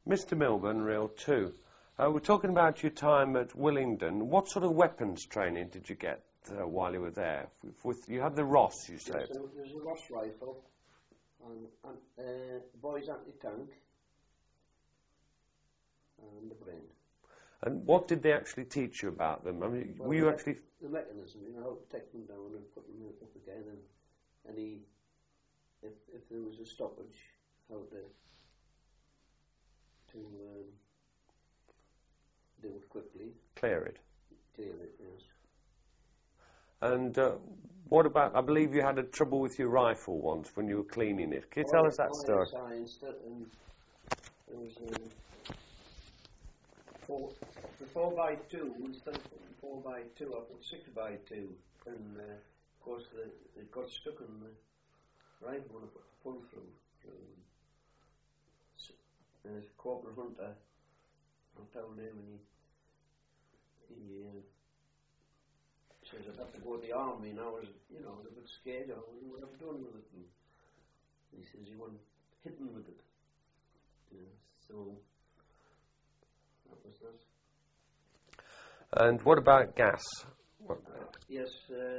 Mr. Milburn, Reel 2. We're talking about your time at Willingdon. What sort of weapons training did you get while you were there? You had the Ross, you said. Yes, there was a Ross rifle, and boys anti-tank, and the brain. And what did they actually teach you about them? I mean, well, were you actually... The mechanism, you know, how to take them down and put them up again, and if there was a stoppage, how to do it quickly. Clear it. Clear it, yes. And what about, I believe you had a trouble with your rifle once when you were cleaning it. Can you tell us that story? Yes, there was the 4x2, instead of putting 4x2, I put 6x2, and of course it got stuck in the rifle when I put the pull through. Corporal Hunter, I told him, and he says I'd have to go to the army, and I was, you know, a bit scared. I wouldn't know what I've done with it. And he says he wasn't hidden with it. Yeah, so that was that. And what about gas? Yes,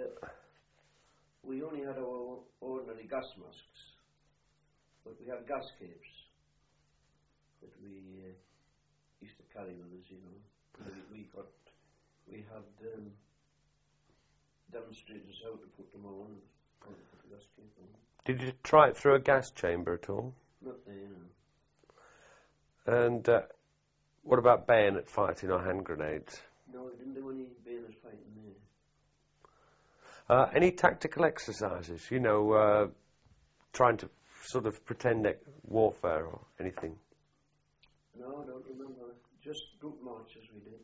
we only had our ordinary gas masks, but we had gas capes that we used to carry with us, you know. We had demonstrators how to put them on, how to put the gas cape on. Did you try it through a gas chamber at all? Not there, no. And what about bayonet fighting or hand grenades? No, we didn't do any bayonet fighting there. Any tactical exercises, you know, trying to sort of pretend warfare or anything? No, I don't remember. Just group marches we did.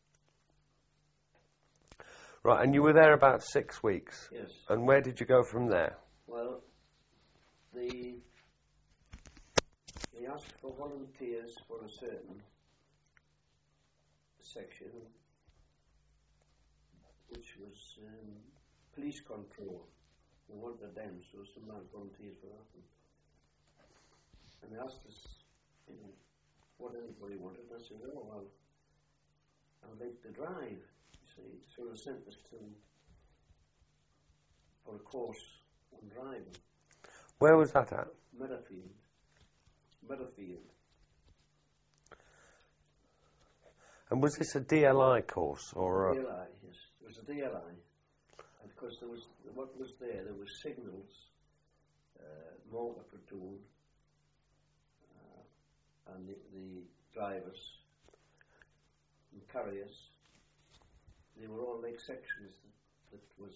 Right, and you were there about 6 weeks? Yes. And where did you go from there? Well, they asked for volunteers for a certain section, which was police control. They wanted them, so some volunteers for that. And they asked us, you know, what anybody wanted. I said, oh, well, I'd like to drive, you see. So they sent us for a course on driving. Where was that at? Meadowfield. And was this a DLI course or? DLI, yes. It was a DLI. And because there was signals, mortar platoon, and the drivers and carriers. They were all like sections that was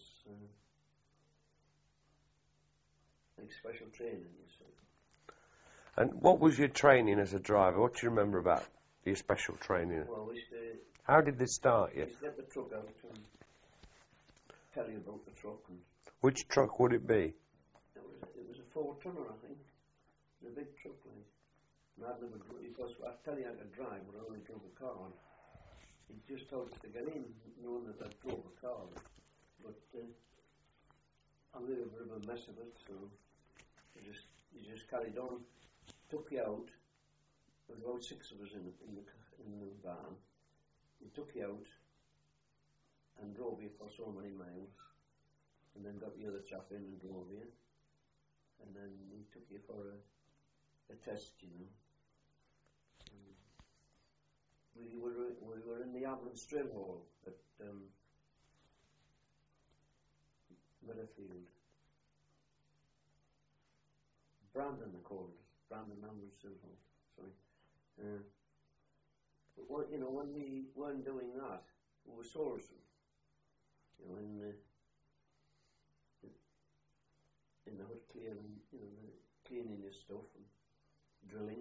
like special training, you see. And what was your training as a driver? What do you remember about your special training? Well, we used to... How did this start you? We used to get the truck out and tell you about the truck. And which truck would it be? It was a 4-tonner, I think. The big truck, like. And I'd never drove, because I tell you I could drive, but I only drove a car. He just told us to get in, knowing that I drove a car. But I made a bit of a mess of it, so he just carried on, took you out. There were about 6 of us in the van. He took you out and drove you for so many miles, and then got the other chap in and drove you, and then he took you for a test, you know. We were in the Avalon Strain Hall at Meadowfield. Brandon, they called it. Brandon Avalon Strain Hall. Sorry. But you know, when we weren't doing that, we were Sorensen. You know, in the hut clearing, you know, cleaning your stuff and drilling.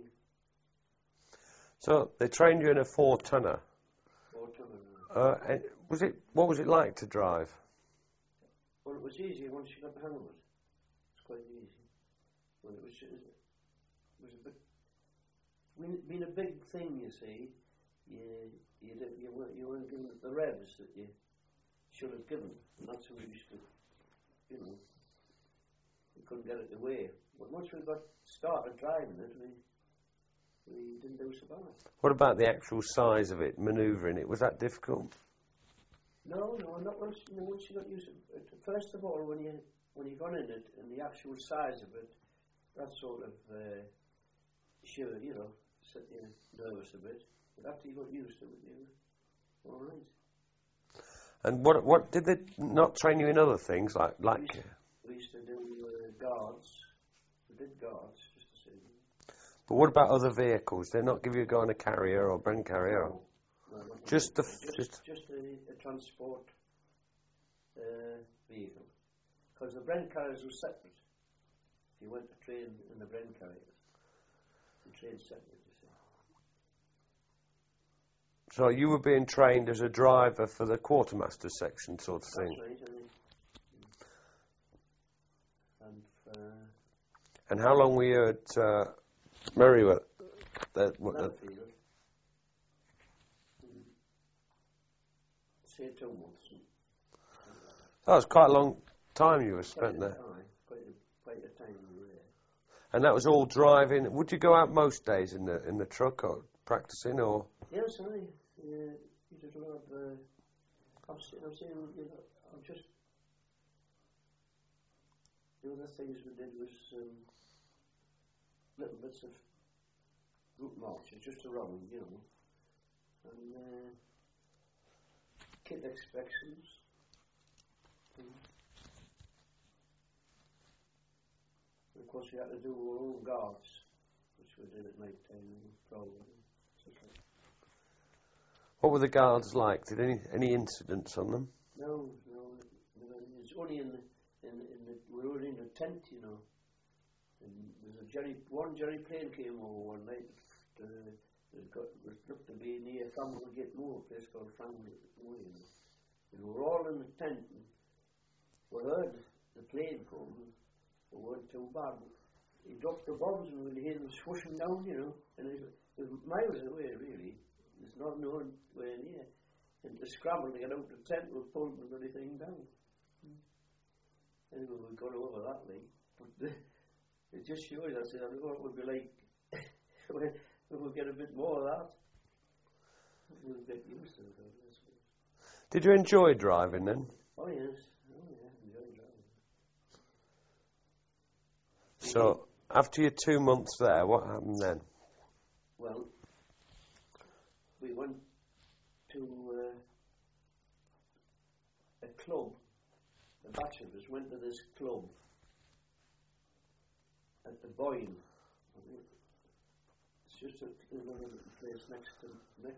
So they trained you in a 4-tonner. 4-tonner. And what was it like to drive? Well, it was easy once you got the hang of it. It's quite easy. Well, it was a bit. Being a big thing, you see, you weren't given the revs that you should have given, and that's what we used to, you know, we couldn't get it away. But once we got started driving it, we didn't do so bad. What about the actual size of it, manoeuvring it? Was that difficult? No, not once. Once you got used to it. First of all, when you got in it and the actual size of it, that sort of sure, set you nervous a bit. But after you got used to it, you were all right. And what did they not train you in other things like? We used to do guards. We did guards just to see. But what about other vehicles? Did they not give you a go on a carrier or Bren carrier? No, just a transport vehicle. Because the Bren carriers were separate. If you went to train in the Bren carriers, you trained separate, you see. So you were being trained as a driver for the quartermaster section sort of thing? That's right, And how long were you at Merriweather? Merrifield. Say 2 months. That was quite a long time you were spent there. Quite a time we were there. And that was all driving. Would you go out most days in the truck or practicing or? Yes, you did a lot of. I'm saying, just the other things we did was little bits of route marches just around, and kit inspections. And of course, we had to do our own guards, which we did at night time and probably. What were the guards like? Did any incidents on them? No. It's only in the we were in a tent, And there's one Jerry plane came over one night. It looked to be near Framlegate Moor, a place called Framlegate Moor, And we were all in the tent. And we heard the plane come. It weren't too bad. He dropped the bombs and we heard them swooshing down, And it was miles away, really. There's not nowhere near. And to scramble to get out of the tent, we pulled the bloody thing down. Anyway, we got over that thing. But it just shows us that what it would be like when we get a bit more of that. We'll get used to it. Did you enjoy driving then? Oh, yes. Enjoyed driving. So, after your 2 months there, what happened then? Well, we went to a club. The batch of us went to this club at the Boyne. It's just another place next to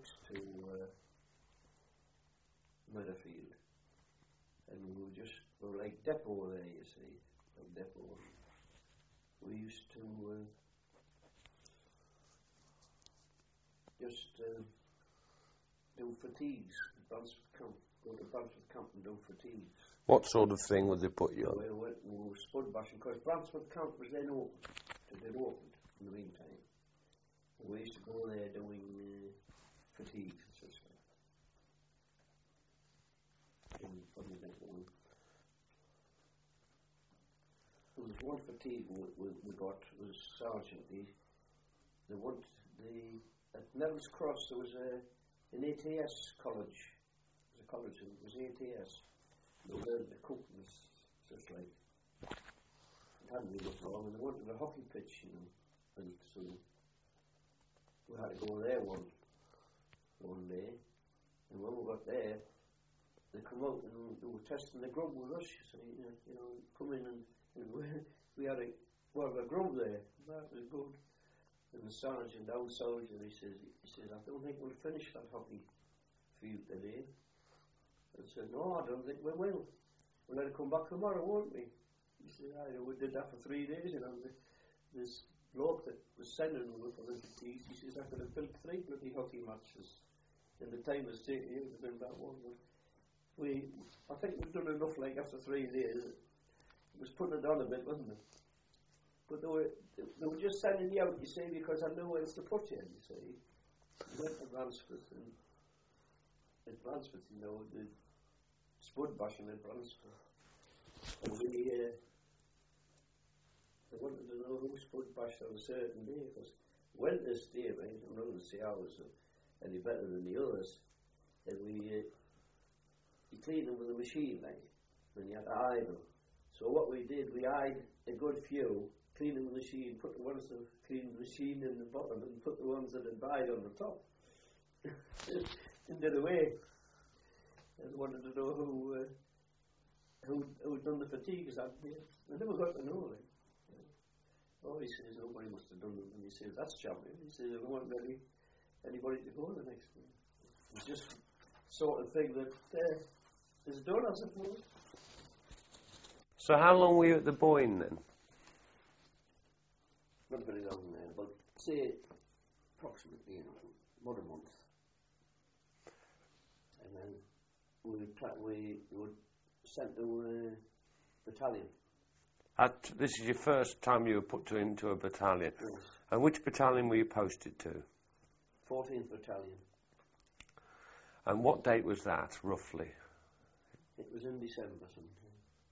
Meadowfield, and we were like depot there, you see, like depot. We used to do fatigues at Bransford Camp. Go to Bransford Camp and do fatigues. What sort of thing would they put you on? We were spud bashing, because Bransford Camp was then opened. It had opened in the meantime. And we used to go there doing fatigues and such like. There was one fatigue we got, was sergeant. At Neville's Cross there was an ATS college. There was a college and it was ATS. They learned to cook and such like. It hadn't been that long, and they wanted a hockey pitch, and so we had to go there one day. And when we got there, they come out and they were testing the grub with us. So come in and we had a grub there. That was good. And the sergeant, our soldier, he says, I don't think we'll finish that hockey for you today. I said, no, I don't think we will. We'll let it come back tomorrow, won't we? He said, we did that for 3 days, This bloke that was sending me for the fatigues, he says, I could have built 3 bloody hockey matches in the time it's taken you to build that one. But I think we've done enough, like, after 3 days. It was putting it on a bit, wasn't it? But they were just sending you out, you see, because I knew where else to put you, you see. We went to Bransford, and at Bransford, the spud bashing at Bransford. And they wanted to know who spud bashed on a certain day, because went this day, right? I'm not going to say I was any better than the others. And you clean them with a machine, like, and you had to idle. So what we did, we eyed a good few, cleaned the machine, put the ones that cleaned the machine in the bottom, and put the ones that had died on the top. And did away. And wanted to know who'd done the fatigues that day. I never got to know, like. Oh, he says, nobody must have done them. And he says, that's champion. He says, I don't want anybody to go the next day. It's just sort of thing that is done, I suppose. So how long were you at the Boyne then? Not very long there, but say approximately, about a month. And then we were sent to a battalion. This is your first time you were put into a battalion. Yes. And which battalion were you posted to? 14th Battalion. And what date was that, roughly? It was in December sometime.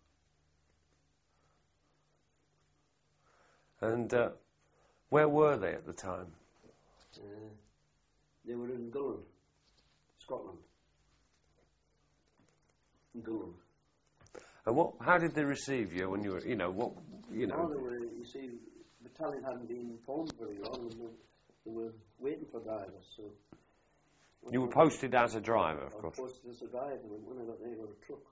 And where were they at the time? They were in Gullen, Scotland. In Gullen. And how did they receive you when you were, Oh, you see, the battalion hadn't been formed very long, and they were waiting for drivers, so... You were posted as a driver, of course. I was posted as a driver, and when I got there, I got a truck.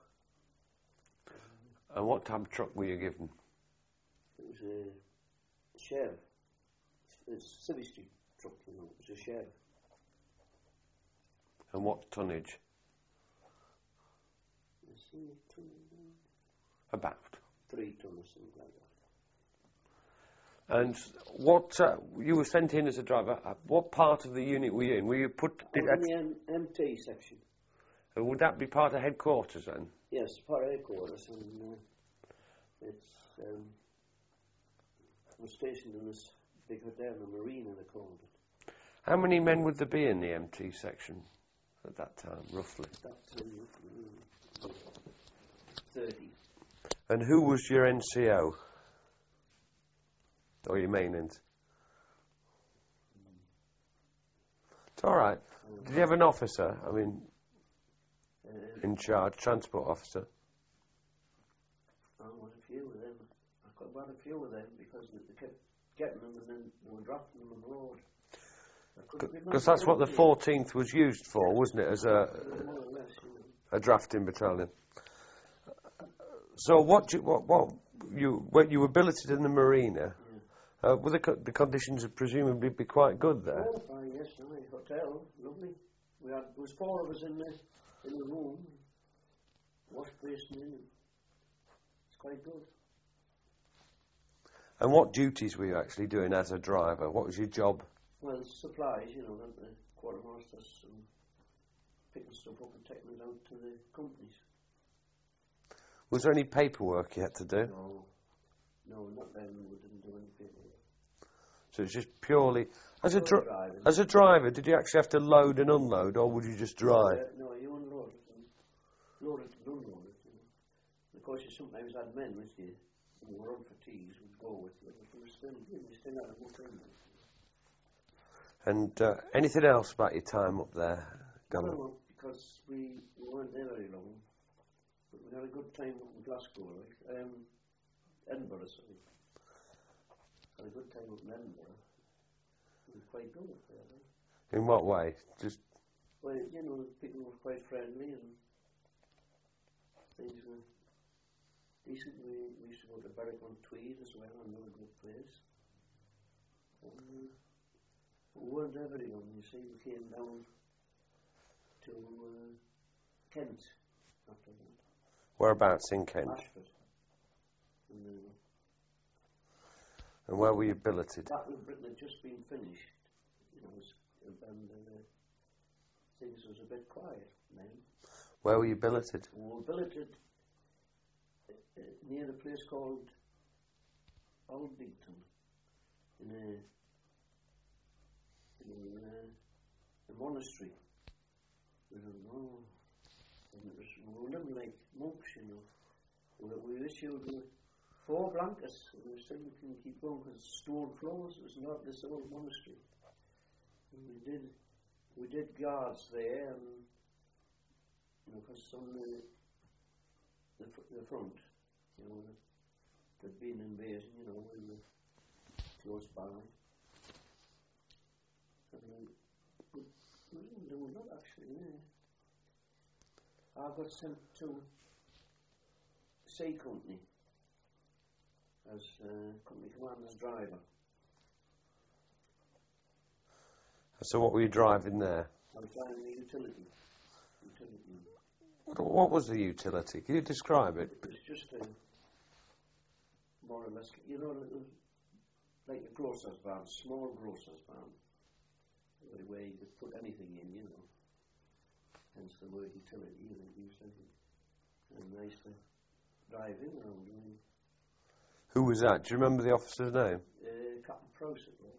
And what type of truck were you given? It was a Chev. It's a Civvy Street truck, It was a Chev. And what tonnage? About 3 tons, something like that. And what you were sent in as a driver? What part of the unit were you in? Were you put? In the MT section. Would that be part of headquarters then? Yes, part of headquarters, and I was stationed in this big hotel, the Marina, they called it. How many men would there be in the MT section at that time, roughly? That time, 30. And who was your NCO? Or your main NCO? It's all right. Did you have an officer? I mean, in charge, transport officer? I was a few of them. I got about a few of them because they kept getting them and then they were dropping them abroad. Because that's what the 14th was used for, wasn't it, as a drafting battalion? So when you were billeted in the Marina, were the conditions would presumably be quite good there? Oh, yes, nice hotel, lovely. There was 4 of us in the room, wash basin in it. It's quite good. And what duties were you actually doing as a driver? What was your job? Well, supplies, the quartermasters and picking stuff up and taking it out to the companies. Was there any paperwork you had to do? No, not then. We didn't do any paperwork. So it's just purely as a driver. Did you actually have to load and unload, or would you just drive? No, you unload it, load it and unload it. Of course, you sometimes had men with you who were on fatigues would go with you, but we still had a good time. And anything else about your time up there, Gullen? No, because we weren't there very long. But we had a good time up in Glasgow, Edinburgh, sorry. Had a good time up in Edinburgh. It was quite good up there. In what way? Well, people were quite friendly and things were decent. We used to go to Berwick-on-Tweed as well, another good place. And we weren't there very long, you see. We came down to Kent after that. Whereabouts in Kent? Ashford. And where were you billeted? Battle of Britain had just been finished, and things was a bit quiet then. Where were you billeted? We were billeted near a place called Aldington, in a monastery. We were living like monks, We issued 4 blankets, and we still can keep going because stone floors. It was not this old monastery. And we did guards there, and because on the front, there'd been an invasion, we were close by. And we didn't do a lot actually. Yeah. I got sent to Sea Company as company commander's driver. So what were you driving there? I was driving the utility. What was the utility? Can you describe it? It was just more or less, like a grocer's van, small grocer's van, where you could put anything in, hence the word utility, and I used to drive in around. Who was that? Do you remember the officer's name? Captain Prowse it was.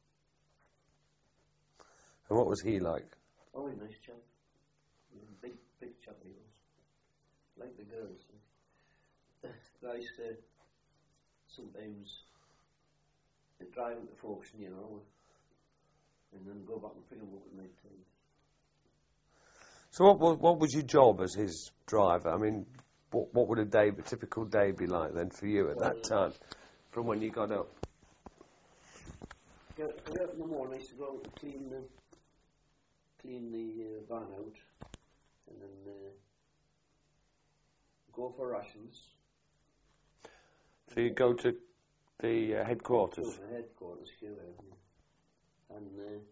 And what was he like? Oh, a nice chap. Big chap he was. Like the girls. I used to sometimes drive into Folkestone, and then go back and pick him up at night time. So what was your job as his driver? I mean, what would a typical day be like then for you at that time, from when you got up? Get up in the morning, I used to go out and clean the van out, and then go for rations. So you go to the headquarters? Go to the headquarters, and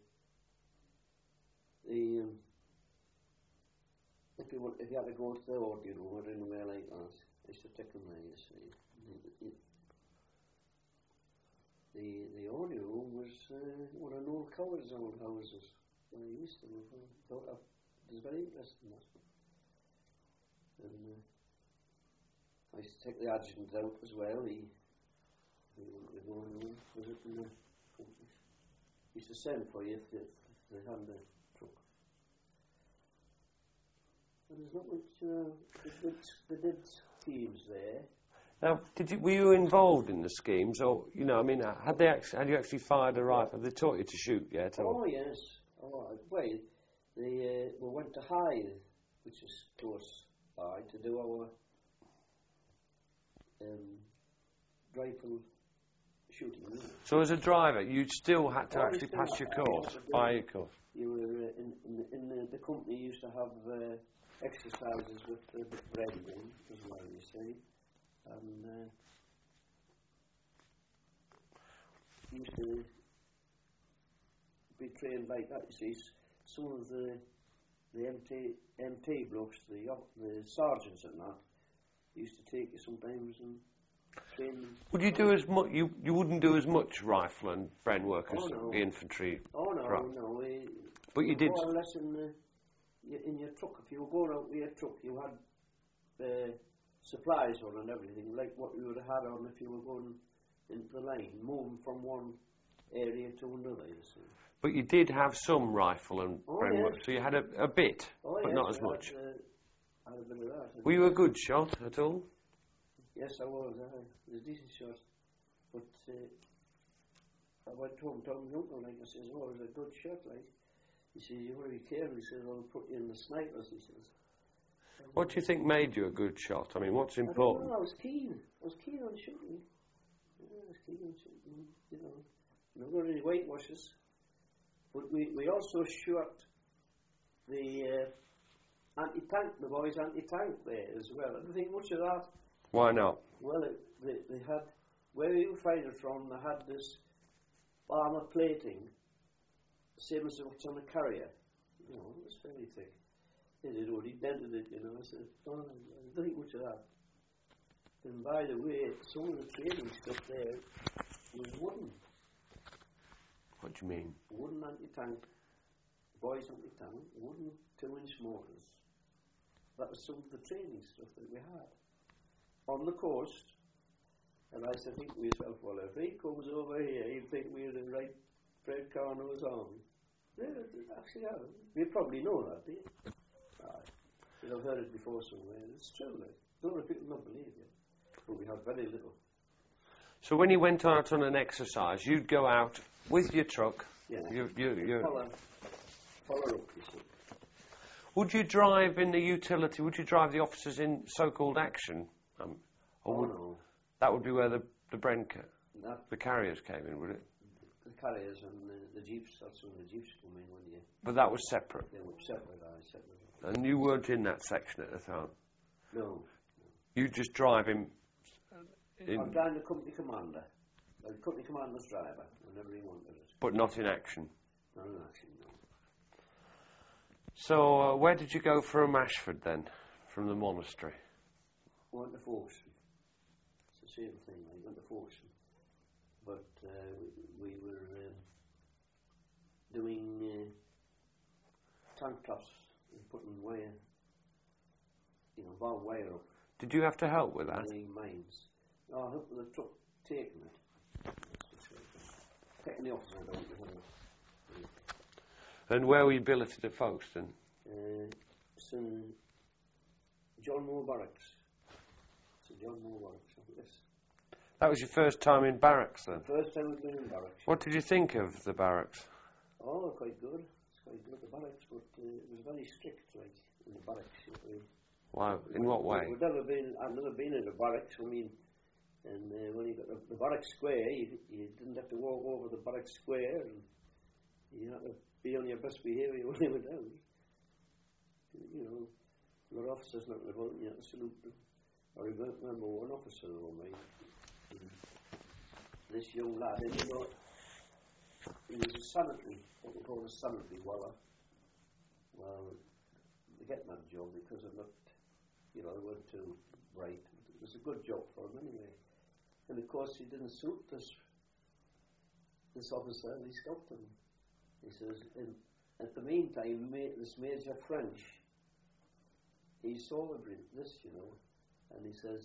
if you had to go to the audio room or anywhere like that, I used to take them there, you see. The audio room was one of old Coward's old houses. I used to thought it was very interesting, that. And I used to take the adjutant out as well. He wanted to go and visit in the company. He used to send for you if they had the truck. And there's not much, they did teams there. Now, were you involved in the schemes, or had you actually fired a rifle? Have they taught you to shoot yet? Or? Oh yes. Well, we went to Hythe, which is close by, to do our rifle shooting. So as a driver, you still had to actually pass your course, fire your course. You were in the company used to have exercises with the brethren as well, you see, and used to be trained like that. You see, some of the MT blokes, the sergeants and that, used to take you sometimes and train them. Would you do as much? You wouldn't do as much rifle and bren work as the infantry. Oh no, right. No. But you did. More or less in your truck. If you were going out with your truck, you had supplies on and everything, like what you would have had on if you were going into the line, moving from one area to another, you see. But you did have some rifle and bren work, so you had a bit, but not as much. I had a bit of that. Were you a good shot at all? Yes, I was. I was a decent shot. But I went home to my uncle, like, I says, oh, it was a good shot, like. He says, you want to be careful. He says, I'll put you in the snipers, he says. What do you think made you a good shot? I mean, what's important? I was keen. I was keen on shooting. Yeah, I was keen on shooting, Not got any whitewashes. But we also shot the anti-tank, the boys' anti-tank there as well. I don't think much of that. Why not? Well, they had, where we were fighting from, they had this armour plating, same as what's on the carrier. It was fairly thick. They had already dented it, I said, oh, I don't think much of that. And by the way, some of the training stuff there was wooden. What do you mean? Wooden anti-tank, boys anti-tank, wooden 2-inch mortars. That was some of the training stuff that we had on the coast. And I used to think to myself, well, if he comes over here, he'll think we're the right Fred Carno's army. Yeah, actually, you probably know that, do you? I've heard it before somewhere. It's true, like. A lot of people don't believe you. But we have very little So when you went out on an exercise, you'd go out with your truck. Yeah. You Follow up, you see. Would you drive in the utility? Would you drive the officers in so-called action? No. That would be where the That, the carriers came in, would it? the carriers and the jeeps, that's when the jeeps come in when But that was separate. they were separate, separate. And you weren't in that section at the time. No. You just drive him. I'm driving the company commander. The company commander's driver, whenever he wanted it. But not in action. Not in action, no. So where did you go from Ashford then, from the monastery? I went to Folkestone. It's the same thing. I went to Folkestone. But we were doing tank tops and putting wire, barbed wire up. Did you have to help with that? Laying mines. No, I helped with the truck taking it. Taking the officer down to him. And where were you billeted at Folkestone? St John Moore Barracks. St John Moore Barracks, yes. That was your first time in barracks then? First time I've been in barracks. What did you think of the barracks? Oh, quite good. It's quite good, the barracks, but it was very strict, like, in the barracks. Wow, in what way? I've never been in a barracks, I mean, and when you got the barracks square, you didn't have to walk over the barracks square, and you had to be on your best behaviour when you were down. Your officers knocking about and you had to salute them. I remember one officer of mine, this young lad, and he was a sanitary, what we call a sanitary waller. Well, they get that job because they're not, they weren't too bright. It was a good job for him anyway. And of course he didn't suit this officer, and he stopped him. He says, at the meantime, this Major French, he saw this, and he says,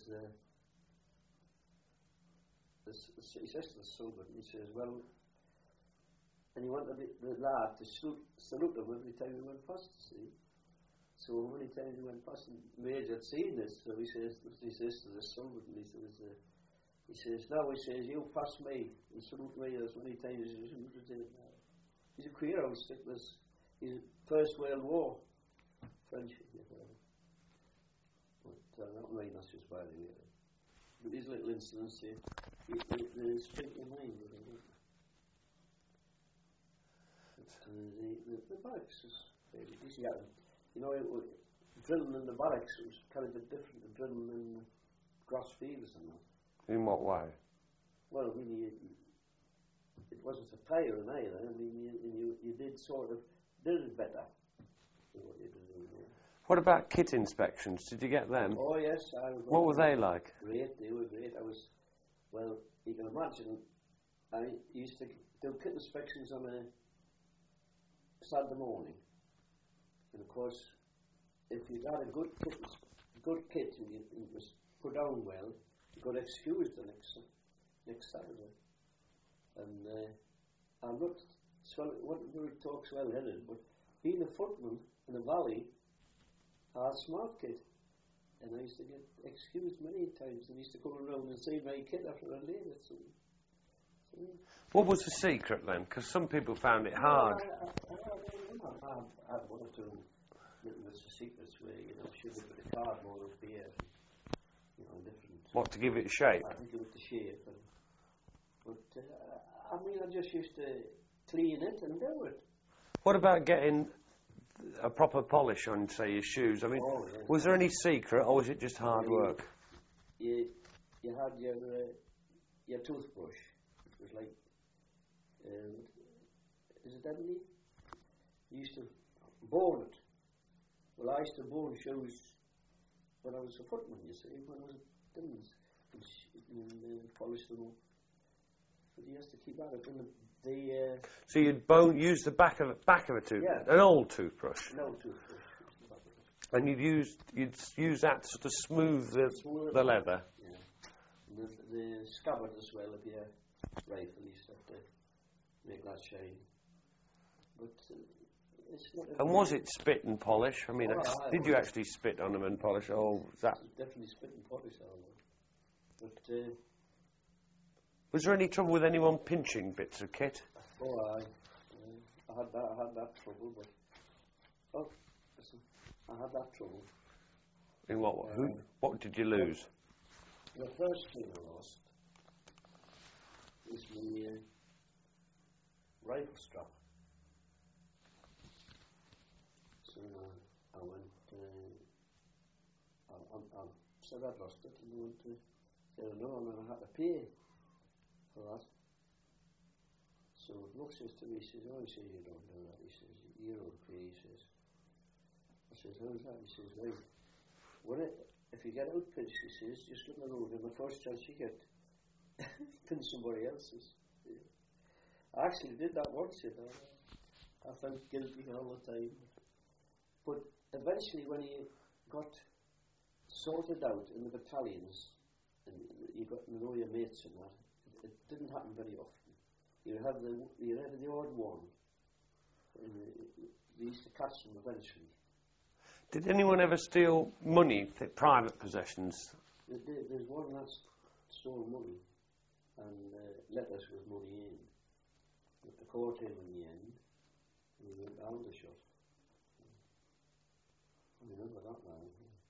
he says to the soldier, he says, well, and he wanted the lad to salute him every time he went past, see. So many times he went past, and Major had seen this, so he says to the soldier, and he says, now, he says, you pass me and salute me as many times as you did. He's a queer old stick, he's First World War, French, but not mine, that's just by the way. But these little incidents, they stick in mind, the barracks was very easy. Drilling in the barracks was kind of a bit different to drilling in grass fields and that. In what way? Well, I mean, it wasn't a tiring either. I mean, you did sort of did it better than what you did. What about kit inspections? Did you get them? Oh yes, What were they like? Great, they were great. Well, you can imagine, I used to do kit inspections on a Saturday morning, and of course, if you had a good kit and it was put down well, you got excused the next Saturday. And I'm not talk swell-headed, but being a footman in a valley, I had a smart kit, and I used to get excused many times, and used to come around and see my kit after I laid it. So, What was the secret then? Because some people found it hard. I had one or two little bits of secrets where, should have put a cardboard up here, different. What, to give it shape? I think it was the shape. But I just used to clean it and do it. What about getting a proper polish on, say, your shoes? I mean, was there any secret, or was it just hard work? You had your toothbrush. It was like, is it ebony? You used to bone it. Well, I used to bone shoes when I was a footman, you see, when I was at Dimmins, and polish them up. But you used to keep at it. And so you'd use the back of a toothbrush, yeah. An old toothbrush. An old toothbrush. And you'd use that to sort of smooth the leather. Yeah. And the scabbard as well of your rifle, you used to have to make that shine. But it's not. And was it spit and polish? I mean, did you actually spit on them and polish? Oh, was that? Definitely spit and polish, all that. But Was there any trouble with anyone pinching bits of kit? Oh, aye. I had that trouble, but... Oh, listen. I had that trouble. In what? What did you lose? The first thing I lost was my rifle strap. So I went... I said I'd lost it, and I went to say no, and I had to pay for that. So Brooks says to me, he says, oh, he says, you don't do that. He says, you're okay, he says. I says, how's that? He says, right, if you get outpitched, he says, just look at the road, and the first chance you get, pin somebody else's. Yeah. I actually did that once, you know. I felt guilty all the time. But eventually, when you got sorted out in the battalions, and you got to know your mates and that, it didn't happen very often. You had the odd one. And they used to catch them eventually. Did anyone ever steal money, private possessions? There's one that stole money and let us with money in. But the court came in the end, and we went down the shot. I remember that man.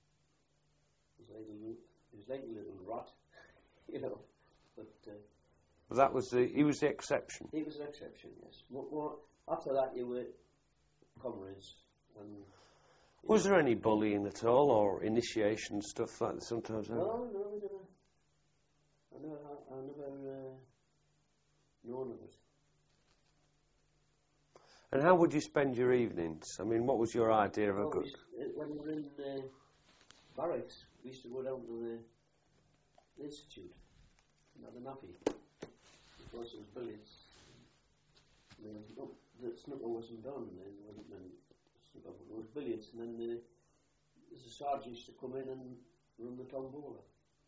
He was like a little rat, you know. But that was he was the exception. He was the exception, yes. Well, after that, you were comrades. And was there any bullying at all, or initiation stuff like that sometimes? No, we didn't. I never known of it. And how would you spend your evenings? I mean, what was your idea of a good... When we were in barracks, we used to go down to the institute, the nappy, because it was billiards. The snooker wasn't done then, snooker, it was billiards, and then the sergeant used to come in and run the tombola.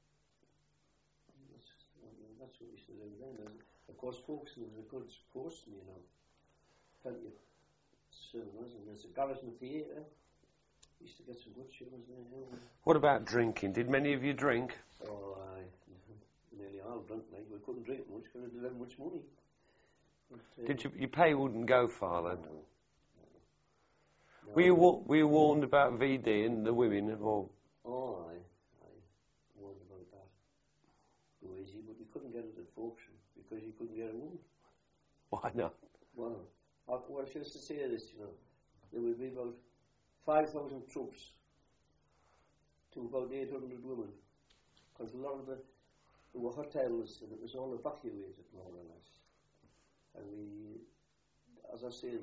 That's what we used to do then. And of course, Folkestone was a good posting, you know. Plenty of cinemas, and there's a Garrison Theatre. We used to get some good shows there. What about drinking? Did many of you drink? Oh, nearly all drunk, like. We couldn't drink much because we didn't have much money. But, did your pay wouldn't go far then? No. Were you warned about VD and the women? Or? Oh, I warned about that. Go easy, but you couldn't get it at Folkestone because you couldn't get a woman. Why not? Well, I used to say this, you know, there would be about 5,000 troops to about 800 women, because a lot of there were hotels and it was all evacuated more or less. And as I say,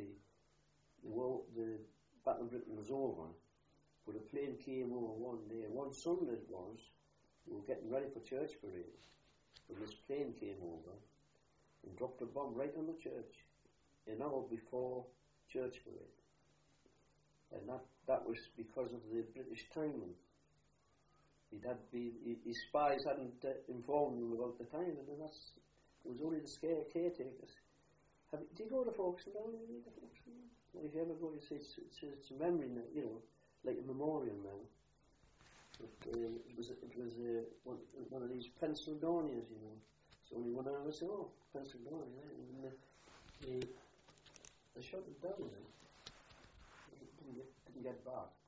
the Battle of Britain was over, but a plane came over one day. One Sunday it was, we were getting ready for church parade, and this plane came over and dropped a bomb right on the church, an hour before church parade. And that was because of the British timing. His spies hadn't informed him about the timing, and it was only the caretakers. Do you go to Folkestone down? Well, if you ever go, you see it's a memory now, you know, like a memorial now. It was one of these Pennsylvanias, you know. It's only one hour. I said, oh, Pennsylvania, and they shut it down then. Didn't get back.